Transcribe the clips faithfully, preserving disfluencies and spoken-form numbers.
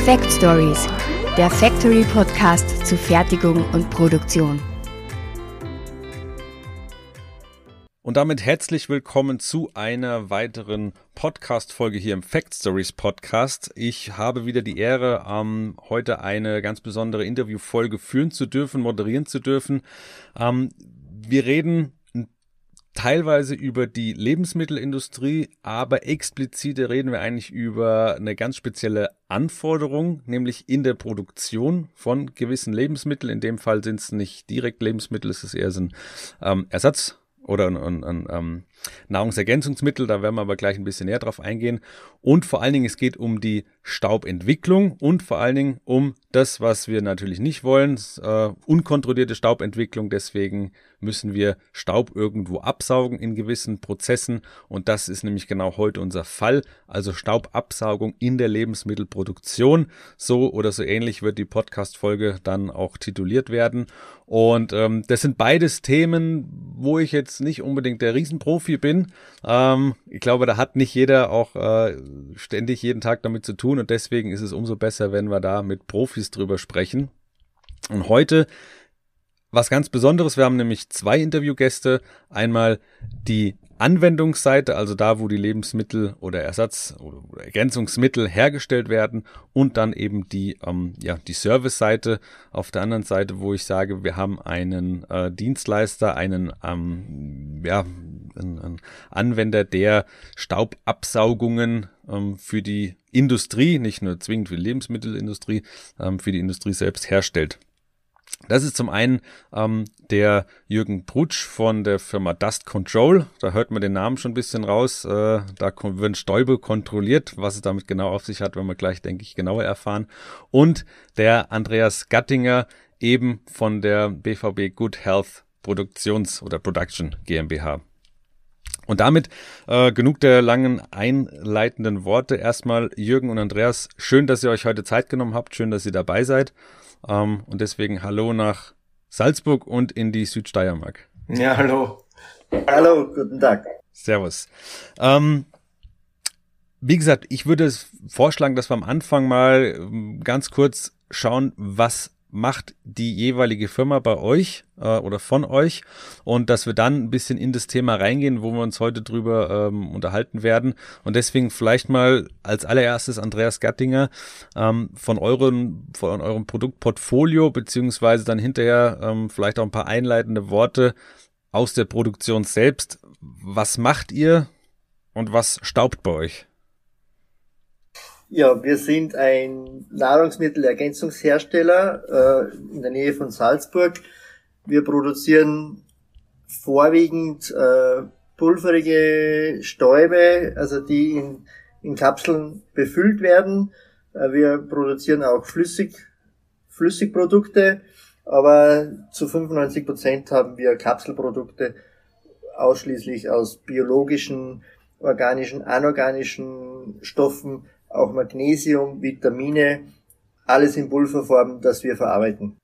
Fact Stories, der Factory Podcast zu Fertigung und Produktion. Und damit herzlich willkommen zu einer weiteren Podcast-Folge hier im Fact Stories Podcast. Ich habe wieder die Ehre, ähm, heute eine ganz besondere Interviewfolge führen zu dürfen, moderieren zu dürfen. Ähm, wir reden teilweise über die Lebensmittelindustrie, aber explizit reden wir eigentlich über eine ganz spezielle Anforderung, nämlich in der Produktion von gewissen Lebensmitteln. In dem Fall sind es nicht direkt Lebensmittel, es ist eher so ein ähm, Ersatz oder ein, ein, ein ähm, Nahrungsergänzungsmittel, da werden wir aber gleich ein bisschen näher drauf eingehen. Und vor allen Dingen, es geht um die Staubentwicklung und vor allen Dingen um das, was wir natürlich nicht wollen, äh, unkontrollierte Staubentwicklung. Deswegen müssen wir Staub irgendwo absaugen in gewissen Prozessen und das ist nämlich genau heute unser Fall, also Staubabsaugung in der Lebensmittelproduktion. So oder so ähnlich wird die Podcast-Folge dann auch tituliert werden. Und ähm, das sind beides Themen, wo ich jetzt nicht unbedingt der Riesenprofi bin. Ähm, ich glaube, da hat nicht jeder auch äh, ständig jeden Tag damit zu tun und deswegen ist es umso besser, wenn wir da mit Profis drüber sprechen. Und heute was ganz Besonderes, wir haben nämlich zwei Interviewgäste. Einmal die Anwendungsseite, also da, wo die Lebensmittel oder Ersatz- oder Ergänzungsmittel hergestellt werden und dann eben die, ähm, ja, die Service-Seite auf der anderen Seite, wo ich sage, wir haben einen äh, Dienstleister, einen, ähm, ja, einen, einen Anwender, der Staubabsaugungen ähm, für die Industrie, nicht nur zwingend für die Lebensmittelindustrie, ähm, für die Industrie selbst herstellt. Das ist zum einen ähm, der Jürgen Brutsch von der Firma Dust Control. Da hört man den Namen schon ein bisschen raus. Äh, da werden Stäube kontrolliert. Was es damit genau auf sich hat, werden wir gleich, denke ich, genauer erfahren. Und der Andreas Gattinger, eben von der B V B Good Health Produktions- oder Production GmbH. Und damit äh, genug der langen einleitenden Worte. Erstmal Jürgen und Andreas, schön, dass ihr euch heute Zeit genommen habt. Schön, dass ihr dabei seid. Um, und deswegen hallo nach Salzburg und in die Südsteiermark. Ja, hallo. Hallo, guten Tag. Servus. Um, wie gesagt, ich würde vorschlagen, dass wir am Anfang mal ganz kurz schauen, was macht die jeweilige Firma bei euch äh, oder von euch und dass wir dann ein bisschen in das Thema reingehen, wo wir uns heute drüber ähm, unterhalten werden. Und deswegen vielleicht mal als allererstes Andreas Gattinger ähm, von euren von eurem Produktportfolio beziehungsweise dann hinterher ähm, vielleicht auch ein paar einleitende Worte aus der Produktion selbst. Was macht ihr und was staubt bei euch? Ja, wir sind ein Nahrungsmittelergänzungshersteller äh, in der Nähe von Salzburg. Wir produzieren vorwiegend äh, pulverige Stäube, also die in, in Kapseln befüllt werden. Äh, wir produzieren auch Flüssig, Flüssigprodukte, aber zu fünfundneunzig Prozent haben wir Kapselprodukte ausschließlich aus biologischen, organischen, anorganischen Stoffen, auch Magnesium, Vitamine, alles in Pulverform, das wir verarbeiten.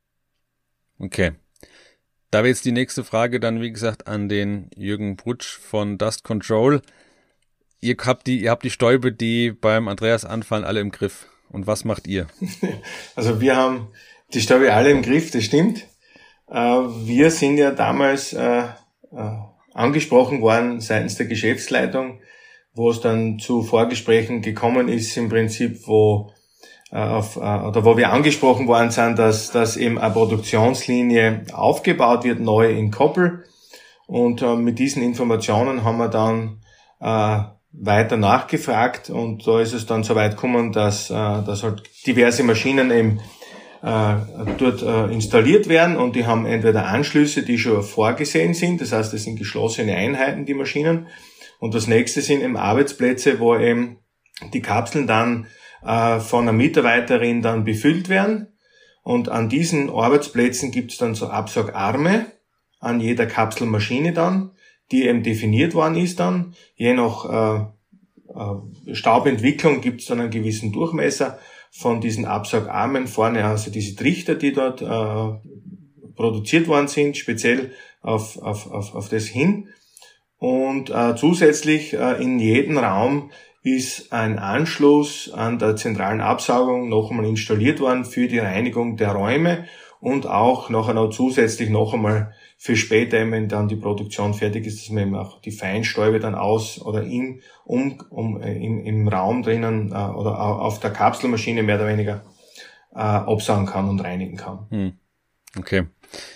Okay. Da wäre jetzt die nächste Frage dann, wie gesagt, an den Jürgen Brutsch von Dust Control. Ihr habt die, ihr habt die Stäube, die beim Andreas anfallen, alle im Griff. Und was macht ihr? Also wir haben die Stäube alle im Griff, das stimmt. Wir sind ja damals angesprochen worden seitens der Geschäftsleitung, wo es dann zu Vorgesprächen gekommen ist, im Prinzip, wo äh, auf, äh, oder wo wir angesprochen worden sind, dass, dass eben eine Produktionslinie aufgebaut wird, neu in Koppel. Und äh, mit diesen Informationen haben wir dann äh, weiter nachgefragt und da ist es dann so weit gekommen, dass, äh, dass halt diverse Maschinen eben äh, dort äh, installiert werden und die haben entweder Anschlüsse, die schon vorgesehen sind, das heißt, das sind geschlossene Einheiten, die Maschinen. Und das nächste sind eben Arbeitsplätze, wo eben die Kapseln dann äh, von einer Mitarbeiterin dann befüllt werden. Und an diesen Arbeitsplätzen gibt es dann so Absaugarme an jeder Kapselmaschine dann, die eben definiert worden ist dann. Je nach äh, äh, Staubentwicklung gibt es dann einen gewissen Durchmesser von diesen Absaugarmen vorne, also diese Trichter, die dort äh, produziert worden sind, speziell auf, auf, auf, auf das hin. Und äh, zusätzlich äh, in jedem Raum ist ein Anschluss an der zentralen Absaugung noch einmal installiert worden für die Reinigung der Räume und auch nachher noch zusätzlich noch einmal für später, wenn dann die Produktion fertig ist, dass man eben auch die Feinstäube dann aus oder in, um, um, im, im Raum drinnen äh, oder auf der Kapselmaschine mehr oder weniger äh, absaugen kann und reinigen kann. Hm. Okay.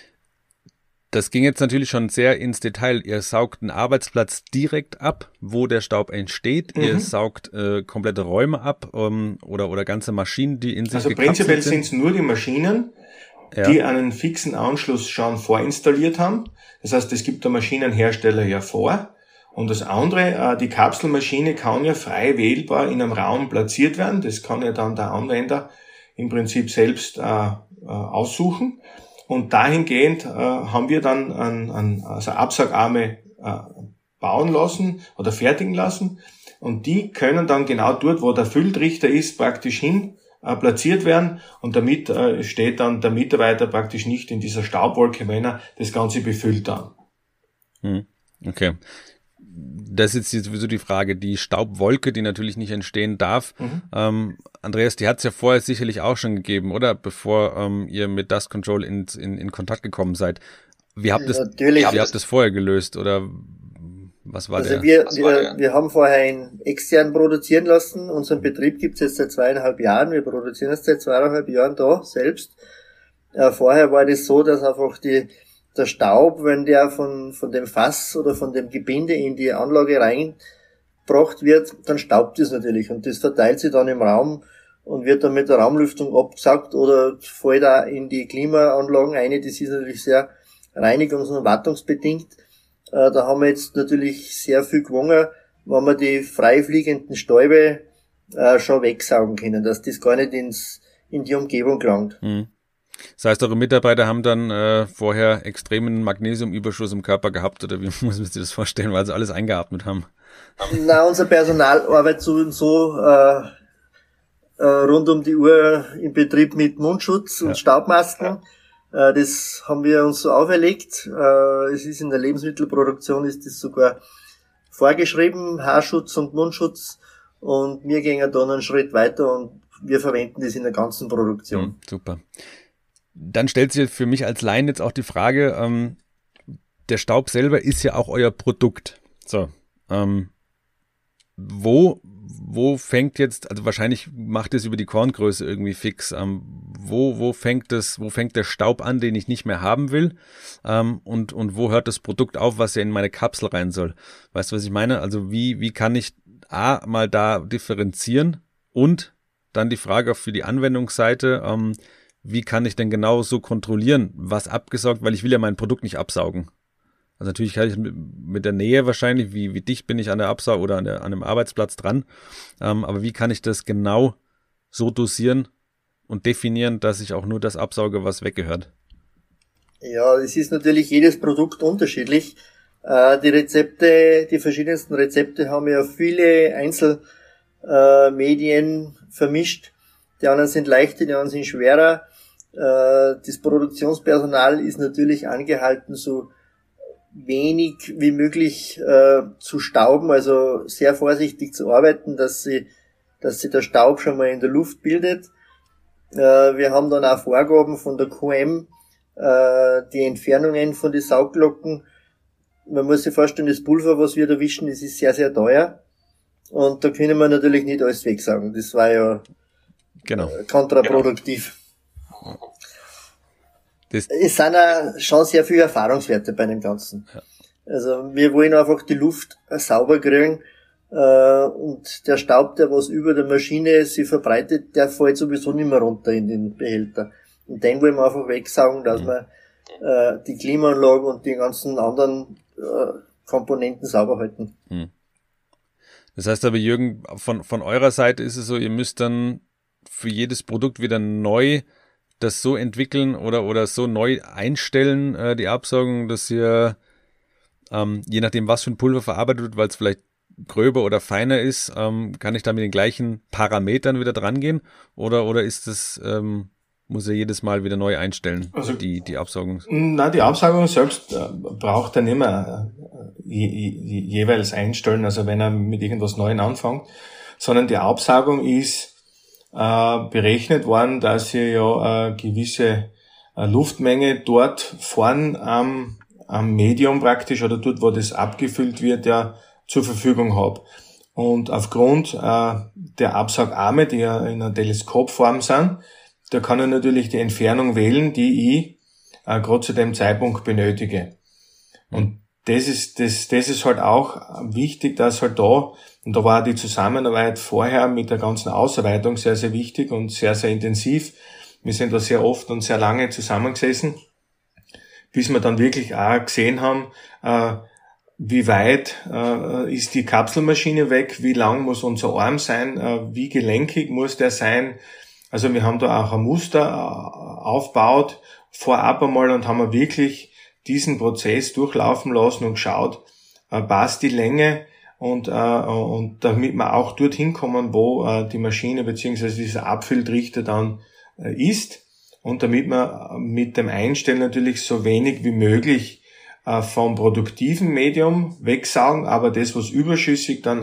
Das ging jetzt natürlich schon sehr ins Detail. Ihr saugt einen Arbeitsplatz direkt ab, wo der Staub entsteht. Mhm. Ihr saugt äh, komplette Räume ab ähm, oder oder ganze Maschinen, die in sich also gekapselt sind. Also prinzipiell sind es nur die Maschinen, ja, die einen fixen Anschluss schon vorinstalliert haben. Das heißt, es gibt der Maschinenhersteller ja vor. Und das andere, äh, die Kapselmaschine kann ja frei wählbar in einem Raum platziert werden. Das kann ja dann der Anwender im Prinzip selbst äh, äh, aussuchen. Und dahingehend äh, haben wir dann an, an, also Absaugarme äh, bauen lassen oder fertigen lassen. Und die können dann genau dort, wo der Fülltrichter ist, praktisch hin äh, platziert werden. Und damit äh, steht dann der Mitarbeiter praktisch nicht in dieser Staubwolke, wenn er das Ganze befüllt dann. Hm. Okay. Das ist jetzt sowieso die Frage, die Staubwolke, die natürlich nicht entstehen darf. Mhm. Ähm, Andreas, die hat es ja vorher sicherlich auch schon gegeben, oder? Bevor ähm, ihr mit Dust Control in, in, in Kontakt gekommen seid. Wie habt ihr das, das vorher gelöst? Oder was war also der? Wir, was wir, war der? wir haben vorher einen extern produzieren lassen. Unseren Betrieb gibt es jetzt seit zweieinhalb Jahren. Wir produzieren es seit zweieinhalb Jahren da selbst. Äh, vorher war das so, dass einfach die der Staub, wenn der von von dem Fass oder von dem Gebinde in die Anlage reingebracht wird, dann staubt es natürlich und das verteilt sich dann im Raum und wird dann mit der Raumlüftung abgesaugt oder fällt da in die Klimaanlagen ein. Das ist natürlich sehr reinigungs- und wartungsbedingt. Äh, da haben wir jetzt natürlich sehr viel gewonnen, wenn wir die freifliegenden Stäube äh, schon wegsaugen können, dass das gar nicht ins in die Umgebung gelangt. Mhm. Das heißt, eure Mitarbeiter haben dann äh, vorher extremen Magnesiumüberschuss im Körper gehabt, oder wie muss man sich das vorstellen, weil sie alles eingeatmet haben? Na, unser Personal arbeitet so und so äh, äh, rund um die Uhr im Betrieb mit Mundschutz und ja. Staubmasken. Äh, das haben wir uns so auferlegt. Äh, es ist in der Lebensmittelproduktion ist das sogar vorgeschrieben, Haarschutz und Mundschutz. Und wir gehen dann einen Schritt weiter und wir verwenden das in der ganzen Produktion. Mhm, super. Dann stellt sich für mich als Laien jetzt auch die Frage, ähm, der Staub selber ist ja auch euer Produkt. So, ähm, wo, wo fängt jetzt, also wahrscheinlich macht es über die Korngröße irgendwie fix, ähm, wo, wo fängt das, wo fängt der Staub an, den ich nicht mehr haben will, ähm, und, und wo hört das Produkt auf, was ja in meine Kapsel rein soll? Weißt du, was ich meine? Also wie, wie kann ich A, mal da differenzieren und dann die Frage auch für die Anwendungsseite, ähm, wie kann ich denn genau so kontrollieren, was abgesaugt, weil ich will ja mein Produkt nicht absaugen. Also natürlich kann ich mit, mit der Nähe wahrscheinlich, wie, wie dicht bin ich an der Absaugung oder an, der, an einem Arbeitsplatz dran, ähm, aber wie kann ich das genau so dosieren und definieren, dass ich auch nur das absauge, was weggehört? Ja, es ist natürlich jedes Produkt unterschiedlich. Äh, die Rezepte, die verschiedensten Rezepte haben ja viele Einzelmedien äh, vermischt. Die anderen sind leichter, die anderen sind schwerer. Das Produktionspersonal ist natürlich angehalten, so wenig wie möglich äh, zu stauben, also sehr vorsichtig zu arbeiten, dass sie, dass sie der Staub schon mal in der Luft bildet. Äh, wir haben dann auch Vorgaben von der Q M, äh, die Entfernungen von den Saugglocken. Man muss sich vorstellen, das Pulver, was wir da wischen, das ist sehr, sehr teuer. Und da können wir natürlich nicht alles wegsaugen. Das war ja genau. äh, kontraproduktiv. Genau. Das es sind auch schon sehr viele Erfahrungswerte bei dem Ganzen. Ja. Also wir wollen einfach die Luft sauber kriegen äh, und der Staub, der was über der Maschine sich verbreitet, der fällt sowieso nicht mehr runter in den Behälter. Und den wollen wir einfach wegsaugen, dass mhm. wir äh, die Klimaanlage und die ganzen anderen äh, Komponenten sauber halten. Mhm. Das heißt aber, Jürgen, von von eurer Seite ist es so, ihr müsst dann für jedes Produkt wieder neu das so entwickeln oder oder so neu einstellen, äh, die Absaugung, dass ihr, ähm, je nachdem, was für ein Pulver verarbeitet wird, weil es vielleicht gröber oder feiner ist, ähm, kann ich da mit den gleichen Parametern wieder dran gehen? Oder oder ist das, ähm, muss er jedes Mal wieder neu einstellen, also die die Absaugung? Nein, die Absaugung selbst äh, braucht er nicht mehr je, je, jeweils einstellen, also wenn er mit irgendwas Neuem anfängt, sondern die Absaugung ist äh, berechnet worden, dass ich ja eine gewisse äh, Luftmenge dort vorn am, am Medium praktisch oder dort, wo das abgefüllt wird, ja zur Verfügung habe. Und aufgrund äh, der Absaugarme, die ja in einer Teleskopform sind, da kann ich natürlich die Entfernung wählen, die ich äh, gerade zu dem Zeitpunkt benötige. Und das ist, das, das ist halt auch wichtig, dass halt da, und da war die Zusammenarbeit vorher mit der ganzen Ausarbeitung sehr, sehr wichtig und sehr, sehr intensiv. Wir sind da sehr oft und sehr lange zusammengesessen, bis wir dann wirklich auch gesehen haben, äh, wie weit äh, ist die Kapselmaschine weg, wie lang muss unser Arm sein, äh, wie gelenkig muss der sein. Also wir haben da auch ein Muster äh, aufgebaut, vorab einmal, und haben wir wirklich diesen Prozess durchlaufen lassen und geschaut, äh, passt die Länge, und äh, und damit wir auch dorthin kommen, wo äh, die Maschine bzw. dieser Abfülltrichter dann äh, ist, und damit wir mit dem Einstellen natürlich so wenig wie möglich äh, vom produktiven Medium wegsaugen, aber das, was überschüssig dann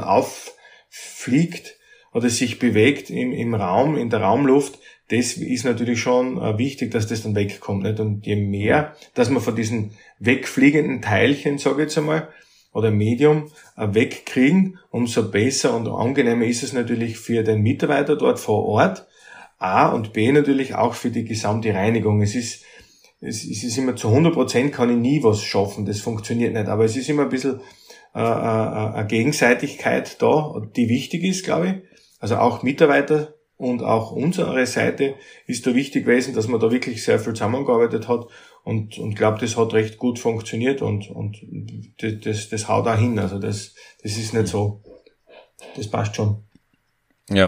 auffliegt oder sich bewegt im, im Raum, in der Raumluft, das ist natürlich schon äh, wichtig, dass das dann wegkommt, nicht? Und je mehr, dass man von diesen wegfliegenden Teilchen, sage ich jetzt einmal, oder Medium äh, wegkriegen, umso besser und angenehmer ist es natürlich für den Mitarbeiter dort vor Ort, A, und B natürlich auch für die gesamte Reinigung. Es ist, es, es ist immer zu hundert Prozent kann ich nie was schaffen, das funktioniert nicht, aber es ist immer ein bisschen äh, äh, eine Gegenseitigkeit da, die wichtig ist, glaube ich. Also auch Mitarbeiter und auch unsere Seite ist da wichtig gewesen, dass man da wirklich sehr viel zusammengearbeitet hat, und und glaube, das hat recht gut funktioniert, und und das das, das haut auch hin. Also das das ist nicht so, das passt schon. Ja.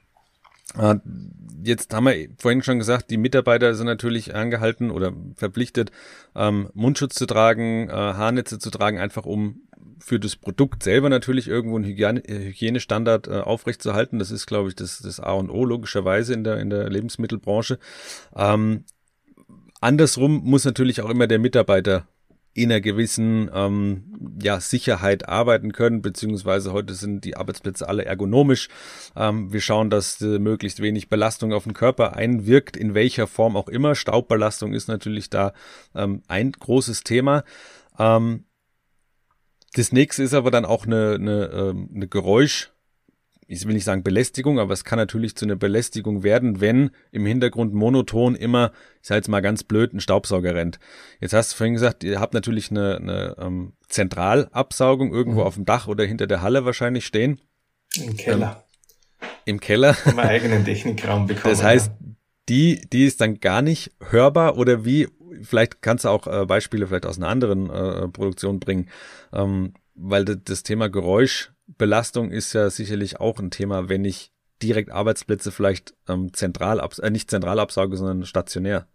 Jetzt haben wir vorhin schon gesagt, die Mitarbeiter sind natürlich angehalten oder verpflichtet, ähm, Mundschutz zu tragen, äh, Haarnetze zu tragen, einfach um für das Produkt selber natürlich irgendwo einen Hygiene, Hygienestandard äh, aufrechtzuerhalten. Das ist, glaube ich, das, das A und O logischerweise in der, in der Lebensmittelbranche. Ähm, andersrum muss natürlich auch immer der Mitarbeiter in einer gewissen ähm, ja, Sicherheit arbeiten können, beziehungsweise heute sind die Arbeitsplätze alle ergonomisch. Ähm, wir schauen, dass äh, möglichst wenig Belastung auf den Körper einwirkt, in welcher Form auch immer. Staubbelastung ist natürlich da ähm, ein großes Thema. Ähm, das nächste ist aber dann auch eine, eine, ähm, eine Geräusch, ich will nicht sagen Belästigung, aber es kann natürlich zu einer Belästigung werden, wenn im Hintergrund monoton immer, ich sage jetzt mal ganz blöd, ein Staubsauger rennt. Jetzt hast du vorhin gesagt, ihr habt natürlich eine, eine ähm, Zentralabsaugung irgendwo mhm. auf dem Dach oder hinter der Halle wahrscheinlich stehen. Im Keller. Ähm, Im Keller. Haben wir einen eigenen Technikraum bekommen. Das heißt, ja. die, die ist dann gar nicht hörbar, oder wie? Vielleicht kannst du auch äh, Beispiele vielleicht aus einer anderen äh, Produktion bringen, ähm, weil d- das Thema Geräuschbelastung ist ja sicherlich auch ein Thema, wenn ich direkt Arbeitsplätze vielleicht ähm, zentral, abs- äh, nicht zentral absauge, sondern stationär.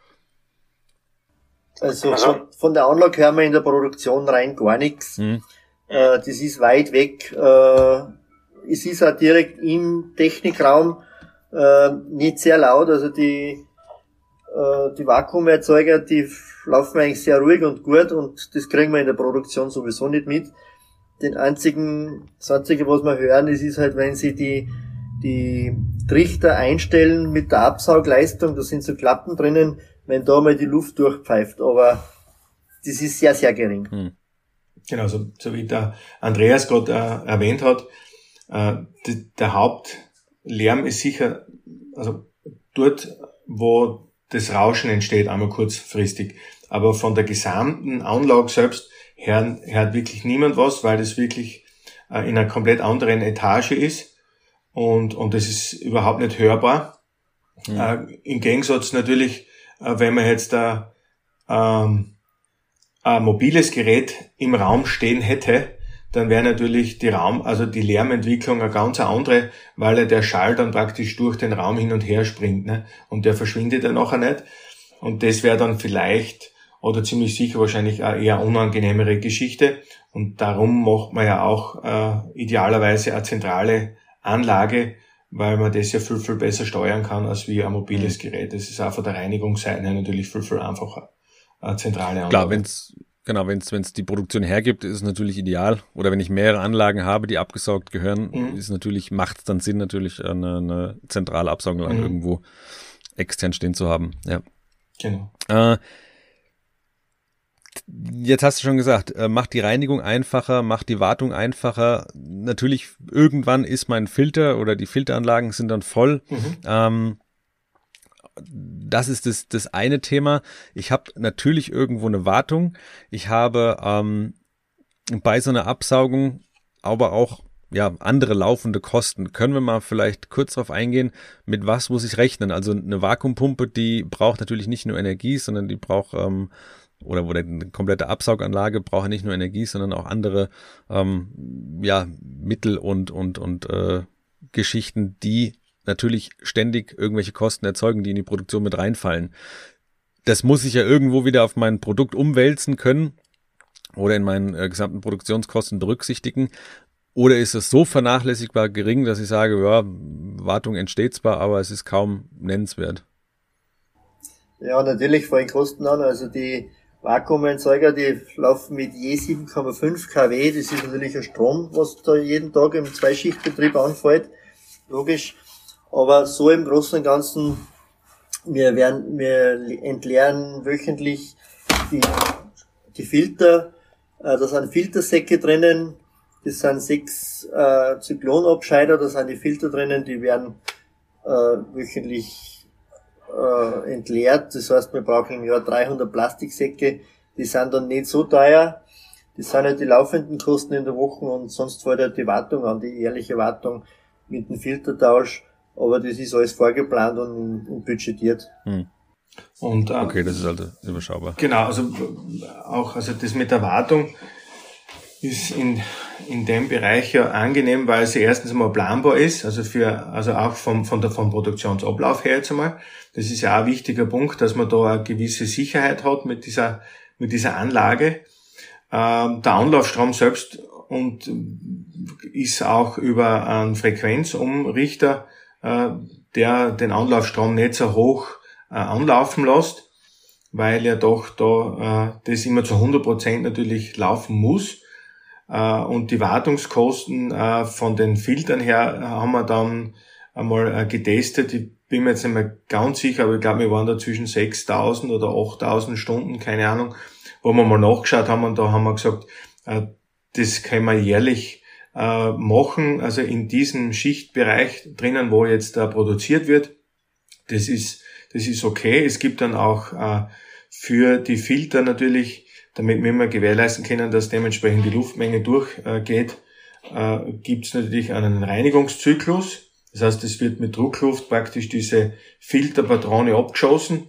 Also von, von der Anlage hören wir in der Produktion rein gar nichts. Hm. Äh, das ist weit weg. Äh, es ist auch direkt im Technikraum äh, nicht sehr laut. Also die, äh, die Vakuumerzeuger, die laufen eigentlich sehr ruhig und gut, und das kriegen wir in der Produktion sowieso nicht mit. Den einzigen, das einzige, was wir hören, das ist halt, wenn sie die, die Trichter einstellen mit der Absaugleistung, da sind so Klappen drinnen, wenn da mal die Luft durchpfeift, aber das ist sehr, sehr gering. Hm. Genau, so, so wie der Andreas gerade äh, erwähnt hat, äh, die, der Hauptlärm ist sicher, also dort, wo das Rauschen entsteht, einmal kurzfristig. Aber von der gesamten Anlage selbst hört, hört wirklich niemand was, weil das wirklich äh, in einer komplett anderen Etage ist, und und das ist überhaupt nicht hörbar. Mhm. Äh, im Gegensatz natürlich, äh, wenn man jetzt da ähm, ein mobiles Gerät im Raum stehen hätte, dann wäre natürlich die Raum, also die Lärmentwicklung eine ganz andere, weil ja der Schall dann praktisch durch den Raum hin und her springt, ne? Und der verschwindet ja nachher nicht. Und das wäre dann vielleicht oder ziemlich sicher wahrscheinlich eine eher unangenehmere Geschichte. Und darum macht man ja auch äh, idealerweise eine zentrale Anlage, weil man das ja viel, viel besser steuern kann als wie ein mobiles Gerät. Das ist auch von der Reinigungsseite her natürlich viel, viel einfacher. Eine zentrale Anlage. Klar, wenn's Genau, wenn es die Produktion hergibt, ist es natürlich ideal. Oder wenn ich mehrere Anlagen habe, die abgesaugt gehören, mhm. ist natürlich, macht es dann Sinn, natürlich eine, eine zentrale Absauganlage mhm. irgendwo extern stehen zu haben. Ja. Genau. Äh, jetzt hast du schon gesagt, äh, macht die Reinigung einfacher, macht die Wartung einfacher. Natürlich, irgendwann ist mein Filter oder die Filteranlagen sind dann voll. Mhm. Ähm, Das ist das, das eine Thema. Ich habe natürlich irgendwo eine Wartung. Ich habe ähm, bei so einer Absaugung aber auch ja andere laufende Kosten. Können wir mal vielleicht kurz darauf eingehen, mit was muss ich rechnen? Also eine Vakuumpumpe, die braucht natürlich nicht nur Energie, sondern die braucht, ähm, oder, oder eine komplette Absauganlage braucht nicht nur Energie, sondern auch andere ähm, ja Mittel und, und, und äh, Geschichten, die natürlich ständig irgendwelche Kosten erzeugen, die in die Produktion mit reinfallen. Das muss ich ja irgendwo wieder auf mein Produkt umwälzen können oder in meinen äh, gesamten Produktionskosten berücksichtigen. Oder ist es so vernachlässigbar gering, dass ich sage, ja, Wartung entsteht zwar, aber es ist kaum nennenswert? Ja, natürlich fallen Kosten an. Also die Vakuumerzeuger, die laufen mit je sieben Komma fünf Kilowatt. Das ist natürlich ein Strom, was da jeden Tag im Zweischichtbetrieb anfällt. Logisch. Aber so im Großen und Ganzen, wir werden, wir entleeren wöchentlich die, die Filter, äh, da sind Filtersäcke drinnen, das sind sechs äh, Zyklonabscheider, da sind die Filter drinnen, die werden äh, wöchentlich äh, entleert. Das heißt, wir brauchen im Jahr dreihundert Plastiksäcke, die sind dann nicht so teuer. Das sind halt die laufenden Kosten in der Woche und sonst fällt halt die Wartung an, die jährliche Wartung mit dem Filtertausch. Aber das ist alles vorgeplant und, und budgetiert. Hm. Und, ähm, okay, das ist also überschaubar. Genau, also auch also das mit der Wartung ist in in dem Bereich ja angenehm, weil sie erstens mal planbar ist, also für also auch vom von der vom Produktionsablauf her jetzt einmal. Das ist ja auch ein wichtiger Punkt, dass man da eine gewisse Sicherheit hat mit dieser mit dieser Anlage. Ähm, der Anlaufstrom selbst und ist auch über einen Frequenzumrichter, der den Anlaufstrom nicht so hoch äh, anlaufen lässt, weil ja doch da äh, das immer zu hundert Prozent natürlich laufen muss. Äh, und die Wartungskosten äh, von den Filtern her haben wir dann einmal äh, getestet. Ich bin mir jetzt nicht mehr ganz sicher, aber ich glaube, wir waren da zwischen sechstausend oder achttausend Stunden, keine Ahnung, wo wir mal nachgeschaut haben und da haben wir gesagt, äh, das können wir jährlich äh, machen, also in diesem Schichtbereich drinnen, wo jetzt da produziert wird. Das ist, das ist okay. Es gibt dann auch äh, für die Filter natürlich, damit wir immer gewährleisten können, dass dementsprechend die Luftmenge durchgeht, äh, äh, gibt es natürlich einen Reinigungszyklus. Das heißt, es wird mit Druckluft praktisch diese Filterpatrone abgeschossen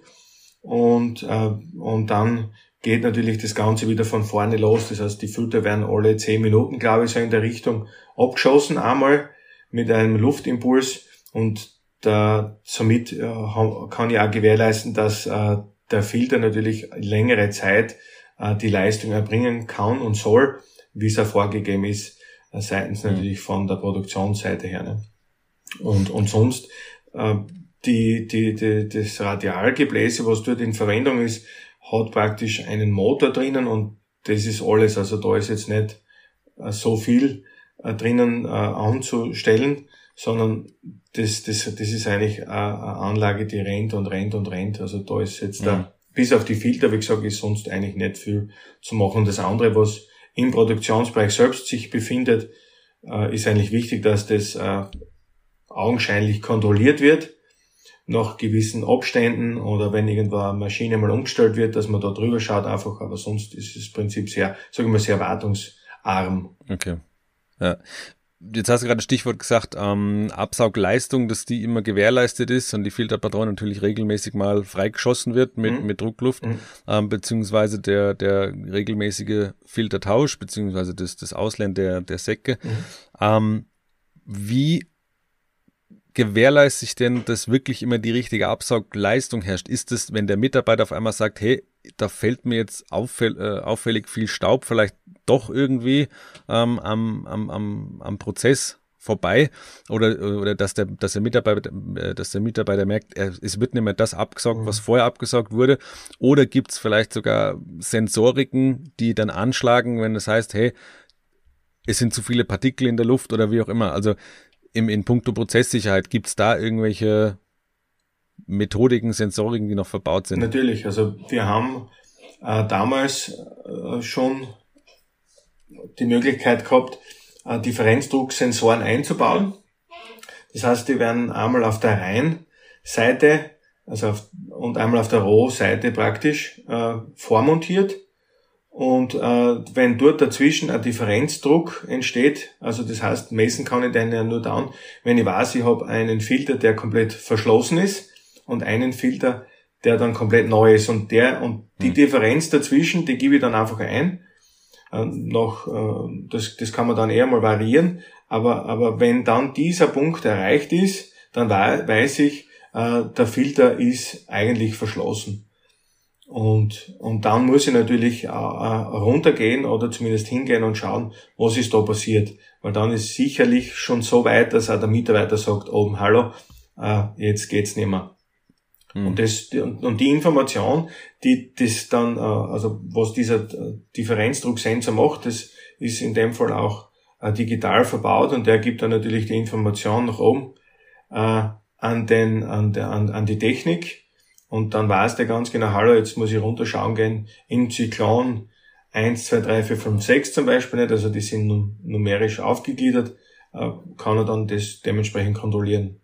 und, äh, und dann geht natürlich das Ganze wieder von vorne los. Das heißt, die Filter werden alle zehn Minuten, glaube ich, so in der Richtung abgeschossen, einmal mit einem Luftimpuls und da, somit äh, kann ich auch gewährleisten, dass äh, der Filter natürlich längere Zeit äh, die Leistung erbringen kann und soll, wie es auch vorgegeben ist, äh, seitens mhm. natürlich von der Produktionsseite her. Ne? Und, und sonst äh, die, die, die, das Radialgebläse, was dort in Verwendung ist, hat praktisch einen Motor drinnen und das ist alles. Also da ist jetzt nicht äh, so viel äh, drinnen äh, anzustellen, sondern das, das, das ist eigentlich äh, eine Anlage, die rennt und rennt und rennt. Also da ist jetzt mhm. da, bis auf die Filter, wie gesagt, ist sonst eigentlich nicht viel zu machen. Und das andere, was im Produktionsbereich selbst sich befindet, äh, ist eigentlich wichtig, dass das äh, augenscheinlich kontrolliert wird, nach gewissen Abständen oder wenn irgendwo eine Maschine mal umgestellt wird, dass man da drüber schaut einfach, aber sonst ist das Prinzip sehr, sagen wir, sehr wartungsarm. Okay. Ja. Jetzt hast du gerade ein Stichwort gesagt, ähm, Absaugleistung, dass die immer gewährleistet ist und die Filterpatrone natürlich regelmäßig mal freigeschossen wird mit, mhm. mit Druckluft, mhm. ähm, beziehungsweise der, der regelmäßige Filtertausch, beziehungsweise das, das Ausleeren der, der Säcke. Mhm. Ähm, wie gewährleistet sich denn, dass wirklich immer die richtige Absaugleistung herrscht? Ist es, wenn der Mitarbeiter auf einmal sagt, hey, da fällt mir jetzt auffäll, äh, auffällig viel Staub, vielleicht doch irgendwie ähm, am, am, am, am Prozess vorbei oder oder dass der dass der Mitarbeiter dass der Mitarbeiter merkt, es wird nicht mehr das abgesaugt, was vorher abgesaugt wurde, oder gibt es vielleicht sogar Sensoriken, die dann anschlagen, wenn es heißt, hey, es sind zu viele Partikel in der Luft oder wie auch immer. Also im in puncto Prozesssicherheit, gibt es da irgendwelche Methodiken, Sensoriken, die noch verbaut sind? Natürlich, also wir haben äh, damals äh, schon die Möglichkeit gehabt, äh, Differenzdrucksensoren einzubauen. Das heißt, die werden einmal auf der Reinseite also auf, und einmal auf der Rohseite praktisch äh, vormontiert. Und äh, wenn dort dazwischen ein Differenzdruck entsteht, also das heißt, messen kann ich den ja nur dann, wenn ich weiß, ich habe einen Filter, der komplett verschlossen ist, und einen Filter, der dann komplett neu ist. Und der und die Differenz dazwischen, die gebe ich dann einfach ein. Äh, noch, äh, das, das kann man dann eher mal variieren. Aber, aber wenn dann dieser Punkt erreicht ist, dann weiß ich, äh, der Filter ist eigentlich verschlossen. Und, und dann muss ich natürlich äh, runtergehen oder zumindest hingehen und schauen, was ist da passiert. Weil dann ist sicherlich schon so weit, dass auch der Mitarbeiter sagt, oben, hallo, äh, jetzt geht's nicht mehr. Und das, und die Information, die das dann, also was dieser Differenzdrucksensor macht, das ist in dem Fall auch digital verbaut, und der gibt dann natürlich die Information nach oben äh, an den, an der, an, an die Technik, und dann weiß der ganz genau, hallo, jetzt muss ich runterschauen gehen, im Zyklon eins, zwei, drei, vier, fünf, sechs zum Beispiel nicht, also die sind num- numerisch aufgegliedert, äh, kann er dann das dementsprechend kontrollieren.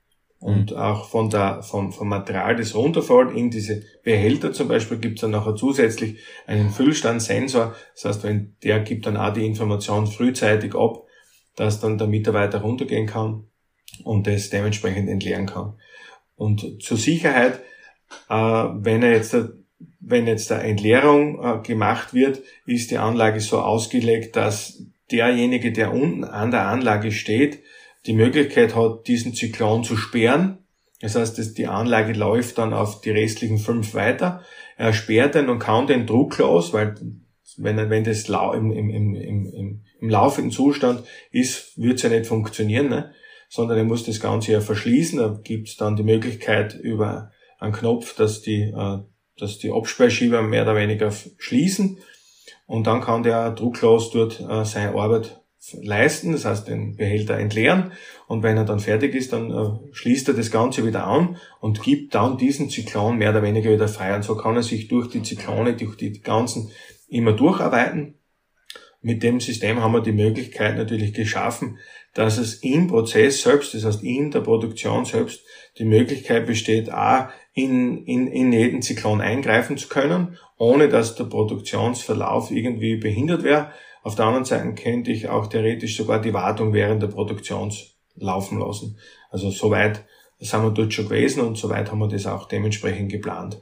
Und mhm. auch von der, vom, vom Material, das runterfällt, in diese Behälter zum Beispiel, gibt es dann nachher zusätzlich einen Füllstandsensor. Das heißt, wenn der gibt dann auch die Information frühzeitig ab, dass dann der Mitarbeiter runtergehen kann und das dementsprechend entleeren kann. Und zur Sicherheit, äh, wenn er jetzt, wenn jetzt eine Entleerung äh, gemacht wird, ist die Anlage so ausgelegt, dass derjenige, der unten an der Anlage steht, die Möglichkeit hat, diesen Zyklon zu sperren. Das heißt, dass die Anlage läuft dann auf die restlichen fünf weiter. Er sperrt den und kann den drucklos, weil wenn er, wenn das im, im, im, im, im laufenden Zustand ist, wird es ja nicht funktionieren, ne? Sondern er muss das Ganze ja verschließen. Da gibt es dann die Möglichkeit über einen Knopf, dass die, äh, dass die Absperrschieber mehr oder weniger schließen, und dann kann der drucklos dort äh, seine Arbeit leisten, das heißt den Behälter entleeren, und wenn er dann fertig ist, dann äh, schließt er das Ganze wieder an und gibt dann diesen Zyklon mehr oder weniger wieder frei, und so kann er sich durch die Zyklone, durch die ganzen immer durcharbeiten. Mit dem System haben wir die Möglichkeit natürlich geschaffen, dass es im Prozess selbst, das heißt in der Produktion selbst, die Möglichkeit besteht, auch in, in, in jeden Zyklon eingreifen zu können, ohne dass der Produktionsverlauf irgendwie behindert wäre. Auf der anderen Seite könnte ich auch theoretisch sogar die Wartung während der Produktion laufen lassen. Also soweit sind wir dort schon gewesen, und soweit haben wir das auch dementsprechend geplant.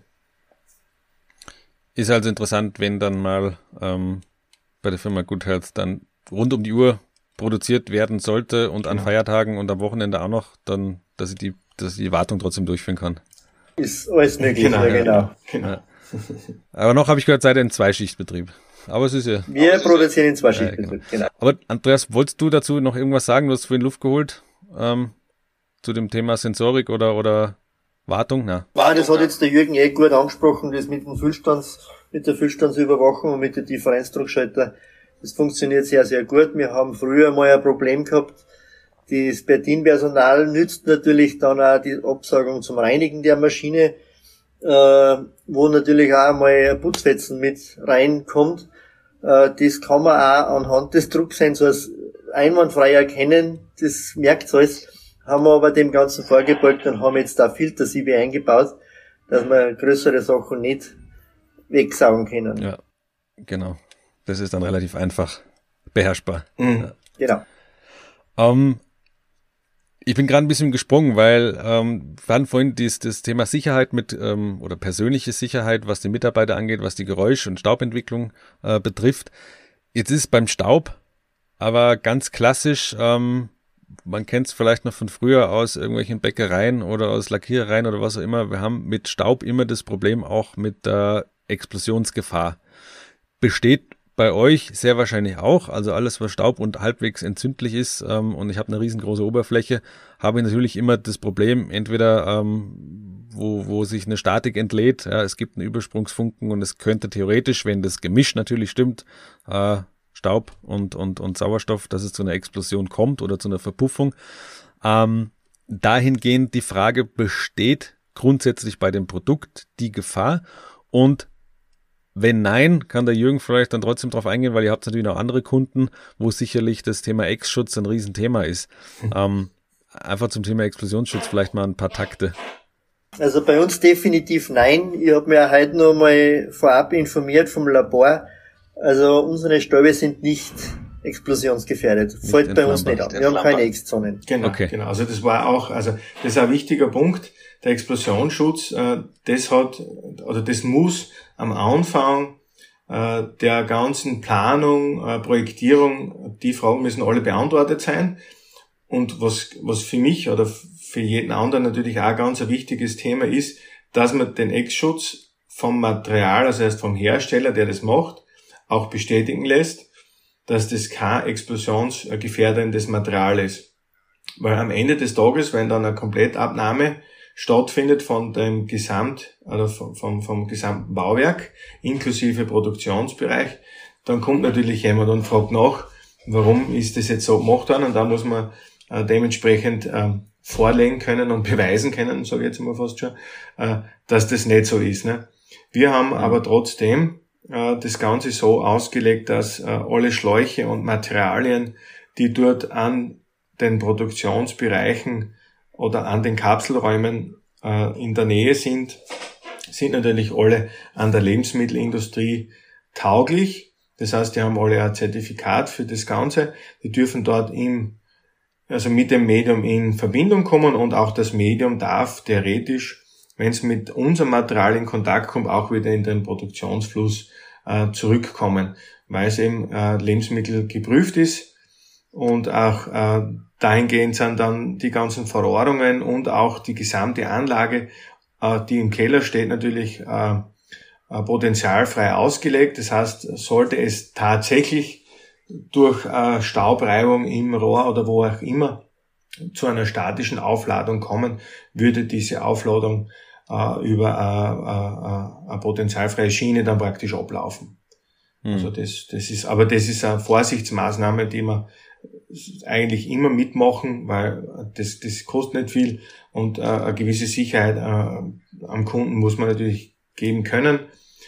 Ist also interessant, wenn dann mal ähm, bei der Firma Good Health dann rund um die Uhr produziert werden sollte und an ja. Feiertagen und am Wochenende auch noch, dann, dass ich die, dass ich die Wartung trotzdem durchführen kann. Ist alles möglich, genau. Ja, genau. genau. Ja. Aber noch habe ich gehört, seid ihr im Zweischichtbetrieb. Aber es ist ja... Wir produzieren in Zweischichtbetrieb, ja, genau. genau. Aber Andreas, wolltest du dazu noch irgendwas sagen? Du hast vorhin Luft geholt ähm, zu dem Thema Sensorik oder oder Wartung? Na. Ja, das hat jetzt der Jürgen eh gut angesprochen, das mit dem Füllstands, mit der Füllstandsüberwachung und mit der Differenzdruckschalter. Das funktioniert sehr, sehr gut. Wir haben früher mal ein Problem gehabt. Das Bedienpersonal nützt natürlich dann auch die Absaugung zum Reinigen der Maschine, äh, wo natürlich auch mal ein Putzfetzen mit reinkommt. Äh, das kann man auch anhand des Drucksensors einwandfrei erkennen. Das merkt alles. Haben wir aber dem Ganzen vorgebeugt und haben jetzt da Filtersiebe eingebaut, dass wir größere Sachen nicht wegsaugen können. Ja, genau. Das ist dann relativ einfach beherrschbar. Mhm. Ja. Genau. Ähm, ich bin gerade ein bisschen gesprungen, weil ähm, wir hatten vorhin dies, das Thema Sicherheit mit ähm, oder persönliche Sicherheit, was die Mitarbeiter angeht, was die Geräusch- und Staubentwicklung äh, betrifft. Jetzt ist es beim Staub aber ganz klassisch, ähm, man kennt es vielleicht noch von früher aus irgendwelchen Bäckereien oder aus Lackierereien oder was auch immer. Wir haben mit Staub immer das Problem auch mit der Explosionsgefahr. Besteht bei euch sehr wahrscheinlich auch. Also alles, was Staub und halbwegs entzündlich ist ähm, und ich habe eine riesengroße Oberfläche, habe ich natürlich immer das Problem, entweder ähm, wo, wo sich eine Statik entlädt, ja, es gibt einen Übersprungsfunken und es könnte theoretisch, wenn das Gemisch natürlich stimmt, äh, Staub und, und, und Sauerstoff, dass es zu einer Explosion kommt oder zu einer Verpuffung. Ähm, dahingehend die Frage, besteht grundsätzlich bei dem Produkt die Gefahr? Und wenn nein, kann der Jürgen vielleicht dann trotzdem drauf eingehen, weil ihr habt natürlich noch andere Kunden, wo sicherlich das Thema Ex-Schutz ein Riesenthema ist. Hm. Ähm, einfach zum Thema Explosionsschutz vielleicht mal ein paar Takte. Also bei uns definitiv nein. Ich habe mir heute noch mal vorab informiert vom Labor. Also unsere Stäube sind nicht explosionsgefährdet. Nicht Fällt bei uns nicht an. Wir haben keine Ex-Zonen. Genau, okay. genau. Also das war auch, also das ist ein wichtiger Punkt. Der Explosionsschutz, äh, das hat, oder das muss am Anfang äh, der ganzen Planung, äh, Projektierung, die Fragen müssen alle beantwortet sein. Und was, was für mich oder für jeden anderen natürlich auch ein ganz ein wichtiges Thema ist, dass man den Ex-Schutz vom Material, also erst vom Hersteller, der das macht, auch bestätigen lässt, dass das kein explosionsgefährdendes Material ist. Weil am Ende des Tages, wenn dann eine Komplettabnahme stattfindet von dem Gesamt, oder vom, vom, vom gesamten Bauwerk, inklusive Produktionsbereich, dann kommt natürlich jemand und fragt nach, warum ist das jetzt so gemacht worden, und da muss man äh, dementsprechend äh, vorlegen können und beweisen können, sage ich jetzt mal fast schon, äh, dass das nicht so ist. Ne? Wir haben aber trotzdem äh, das Ganze so ausgelegt, dass äh, alle Schläuche und Materialien, die dort an den Produktionsbereichen oder an den Kapselräumen äh, in der Nähe sind, sind natürlich alle an der Lebensmittelindustrie tauglich. Das heißt, die haben alle ein Zertifikat für das Ganze. Die dürfen dort im, also mit dem Medium in Verbindung kommen, und auch das Medium darf theoretisch, wenn es mit unserem Material in Kontakt kommt, auch wieder in den Produktionsfluss äh, zurückkommen, weil es eben äh, Lebensmittel geprüft ist. Und auch äh, dahingehend sind dann die ganzen Verrohrungen und auch die gesamte Anlage, äh, die im Keller steht, natürlich äh, äh, potenzialfrei ausgelegt. Das heißt, sollte es tatsächlich durch äh, Staubreibung im Rohr oder wo auch immer zu einer statischen Aufladung kommen, würde diese Aufladung äh, über äh, äh, eine potenzialfreie Schiene dann praktisch ablaufen. Hm. Also das, das ist, aber das ist eine Vorsichtsmaßnahme, die man eigentlich immer mitmachen, weil das, das kostet nicht viel, und äh, eine gewisse Sicherheit äh, am Kunden muss man natürlich geben können.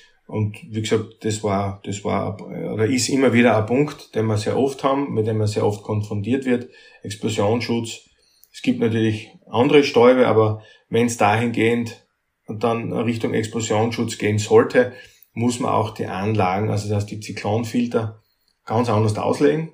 Und wie gesagt, das war, das war oder ist immer wieder ein Punkt, den wir sehr oft haben, mit dem man sehr oft konfrontiert wird. Explosionsschutz. Es gibt natürlich andere Stäube, aber wenn es dahingehend dann Richtung Explosionsschutz gehen sollte, muss man auch die Anlagen, also das heißt die Zyklonfilter, ganz anders auslegen.